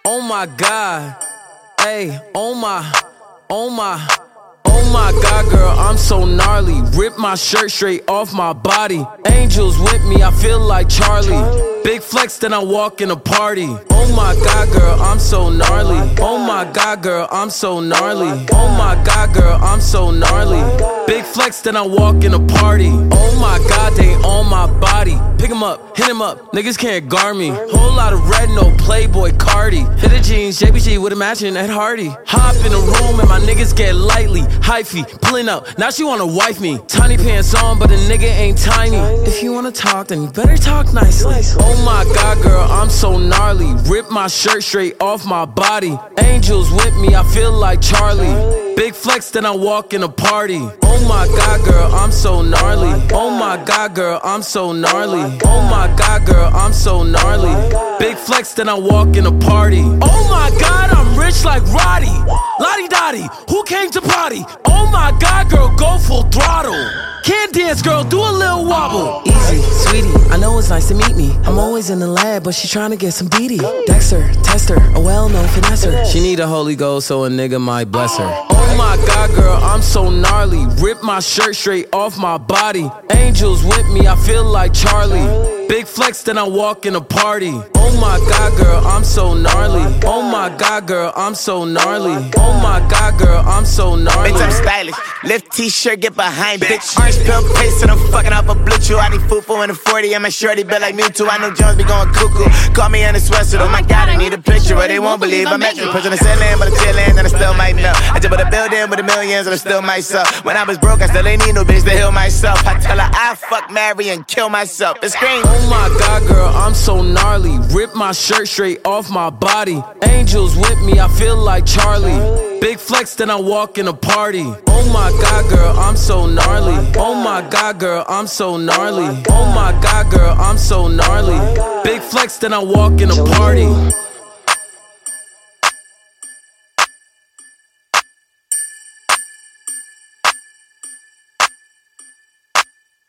Oh my God, hey, oh my God, girl, I'm so gnarly. Rip my shirt straight off my body. Angels with me, I feel like Charlie. Big flex, then I walk in a party. Oh my God, girl, I'm so gnarly. Oh my God, girl, I'm so gnarly. Oh my God, girl, I'm so gnarly. Big flex, then I walk in a party. Oh my God, they on my body. Pick 'em up, hit 'em up, niggas can't guard me. Whole lot of red, no Playboy Cardi. Hit the jeans, JBG with a matching Ed Hardy. Hop in the room and my niggas get lightly. Hyphy, pulling up, now she wanna wife me. Tiny pants on, but a nigga ain't tiny. If you wanna talk, then you better talk nicely. Oh my God, girl, I'm so gnarly. Rip my shirt straight off my body. Angels with me, I feel like Charlie. Big flex, then I walk in a party. Oh my God, girl, I'm so gnarly. Oh my God, girl, I'm so gnarly. Oh my God, girl, I'm so gnarly. Big flex, then I walk in a party. Oh my God, I'm rich like Roddy. Lottie Dottie, who came to party? Oh my God, girl, go full throttle. Can't dance, girl, do a little wobble. Easy, sweetie, I know it's nice to meet me. I'm always in the lab, but she tryna get some DD. Dexter, tester, a well-known finesser. She need a Holy Ghost, so a nigga might bless her. Oh my God, girl, I'm so gnarly. Rip my shirt straight off my body. Angels with me, I feel like Charlie. Big flex, then I walk in a party. Oh my God, girl, I'm so gnarly. Oh my God, girl, I'm so gnarly. Oh my God, girl, I'm so gnarly. Bitch, I'm stylish. Lift t-shirt, get behind, bitch. Orange pill paste, and I'm fucking up a blue chew. I need fufu in a 40, and my shorty built like Mewtwo. I know Jones be going cuckoo. Call me in a sweatsuit. Oh my God, I need a picture, or they won't believe I'm at you. Pushing the ceiling, but I'm chillin', and I still might melt. I just bought a building with the millions, and I still myself. When I was broke, I still ain't need no bitch to heal myself. I tell her I fuck, marry, and kill myself. It's scream. Oh my God, girl, I'm so gnarly. Rip my shirt straight off my body. Angels with me, I feel like Charlie. Big flex, then I walk in a party. Oh my God, girl, I'm so gnarly. Oh my God, girl, I'm so gnarly. Oh my God, girl, I'm so gnarly. Big flex, then I walk in a party.